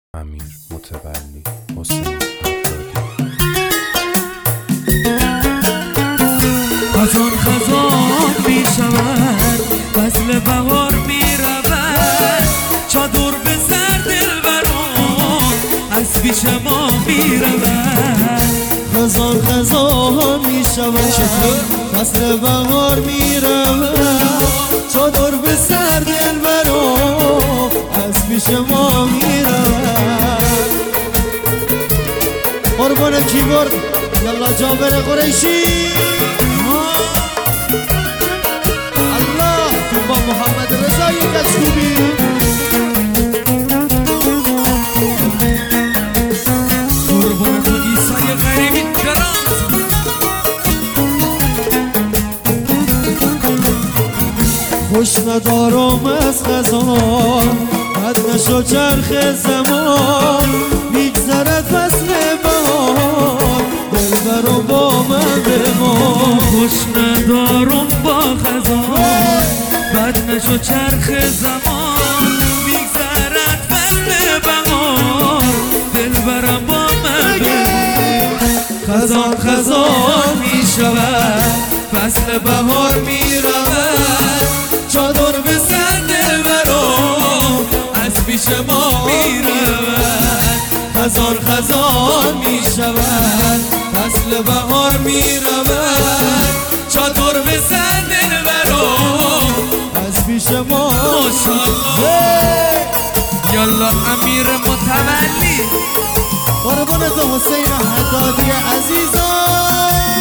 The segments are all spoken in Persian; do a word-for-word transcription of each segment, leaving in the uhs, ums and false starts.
امیر متولی حسین خزان خزان می شود فصل بهار می رود چادر به سر دلبران از پیش ما می رود خزان خزان می شود فصل بهار می رود چادر به سر دلبران از پیش ما می رود قربان کیبورد یلا جابر قریشی الله تو با محمد رضا یک کچکوبی قربان تو ایسای غریبی گراز خوش ندارم از خزان بد نشو چرخ زمان میگذرد فصل بهار دلبرو با من بمان خوش ندارم با خزان بد نشو چرخ زمان میگذرد فصل بهار دلبرم با من خزان خزان می شود فصل بهار می رود چادر به سر دلبرم از پیش ما می رود خزان خزان می شود فصل بهار می رود چادر به سر دلبرم از پیش ما ماشاءالله یالا امیر متولی قربان تو حسین حدادی عزیزان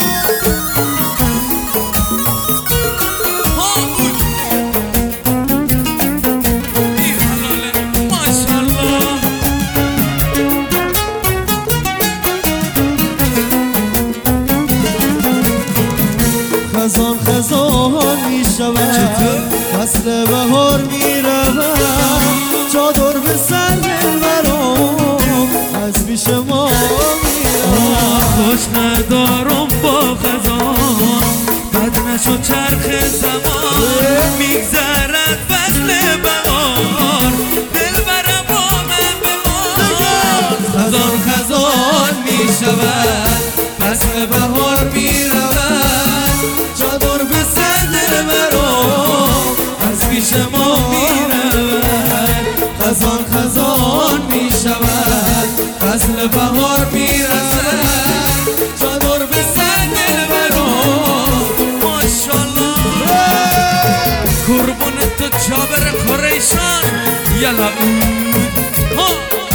خزان خزان می شود فصل بهار می رود چادر به سر دلبرم از پیش ما می رود خوش ندارم با خزان بد نشو چرخ زمان میگذرد فصل بهار دلبرم با من بمان خزان خزان می شود فصل بهار می رود چادر به سر دلبرم از پیش ما می رود خزان خزان می شود فصل بهار می رود چادر به سر دلبرم ماشاءالله قربون تو جابر قریشان یلا ها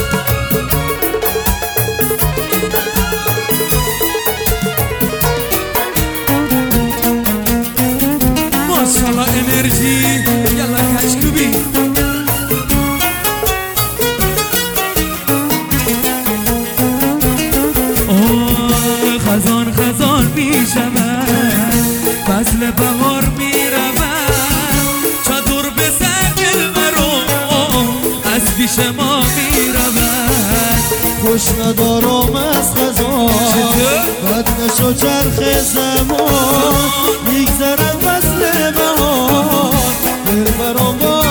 ماشاءالله انرژی یلا کشکوبی خزان خزان می شود فصل بهار می رود چادر به سر دلبرم از پیش ما می رود خوش ندارم از خزان بد نشو چرخ زمان میگذرد فصل بهار دلبرم با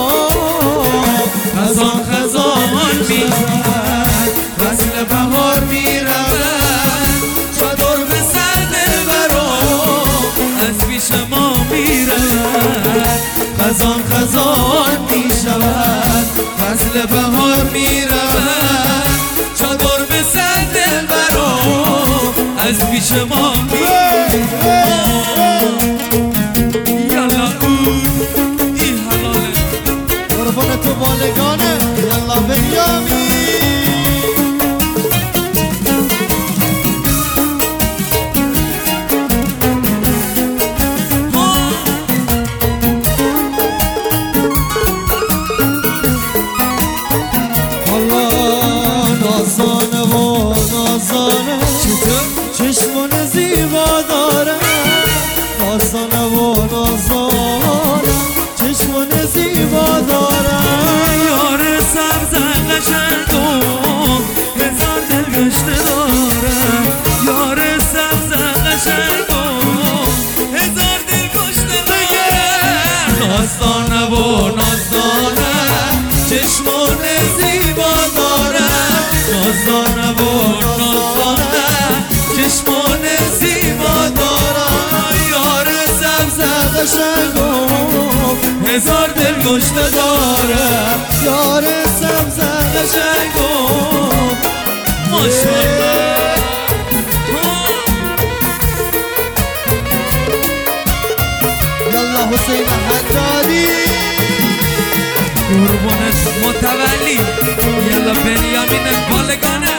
خزان خزان می شود فصل بهار می رود چادر به سر دلبرم از پیش ما می رود خزان خزان می شود فصل بهار می رود چادر به سر دلبرم از پیش ما می یالا اون این حلاله قربان تو بالگانه یلا بنیامی نازانه و نازانه چشمان زیبا داره نازانه و نازانه چشمان زیبا داره یار سبز قشنگم هزار دلگشته داره یار سبز قشنگم هزار دلگشته داره نازانه و نازانه چشمان زیبا داره قشنگم هزار دل گشته داره یار سبز قشنگم ماشاءالله یالا حسین حدادی قربونت متولی یلا بنیامین بالگانه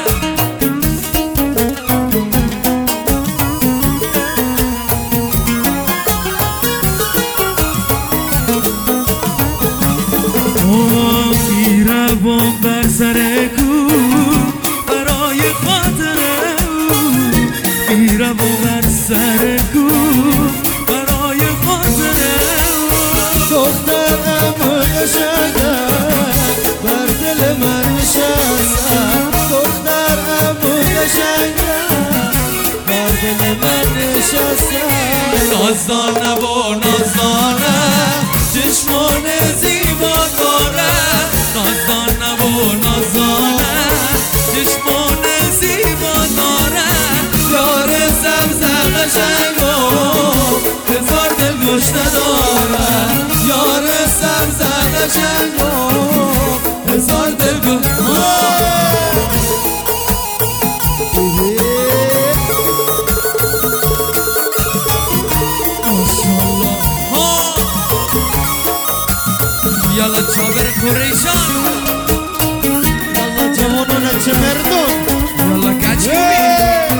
میروم بر سر کو برای خاطر او میروم بر سر کو برای خاطر او دخترم قشنگم بر دل من نشستم دخترم قشنگم بر دل من نشستم نازدانه و نازدانه چشمان زیبا داره نازدانه و نازدانه چشمان زیبا داره یار سبز قشنگم هزار دل گشته داره یار سبز قشنگم هزار دل گشته یالا چابر قریشان یالا جوانان چه مردم یالا کچ کنی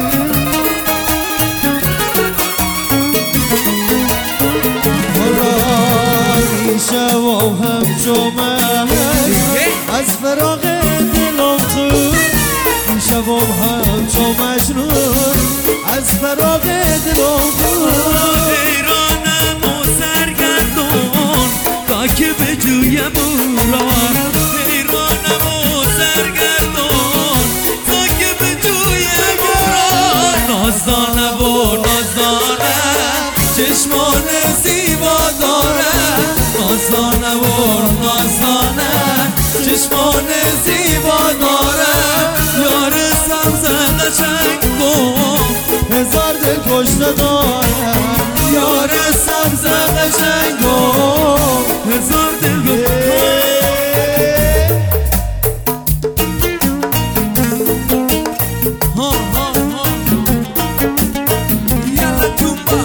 ورای شوام همچو من از فراغ دلم خود شوام همچو مجنون از فراغ دلم خود حیرانم و سرگردون تا که به جوی بوران حیرانم و سرگردون تا که به جوی بوران نازدانه و نازدانه چشمان زیبا داره نازدانه و نازدانه چشمان زیبا داره یار سبز قشنگم هزار دل کشته دارم یار سبز قشنگم هزار دل گشته ها ها ها یالا تومبا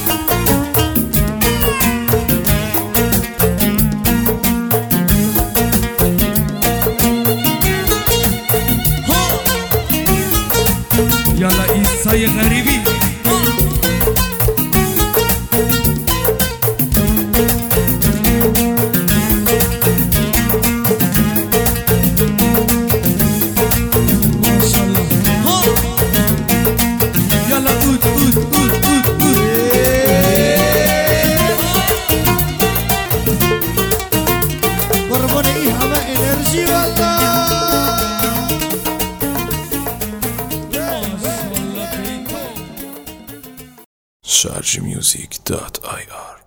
ها یالا عیسای غریبی قربان این همه انرژی والله شارژ میوزیک دات آی آر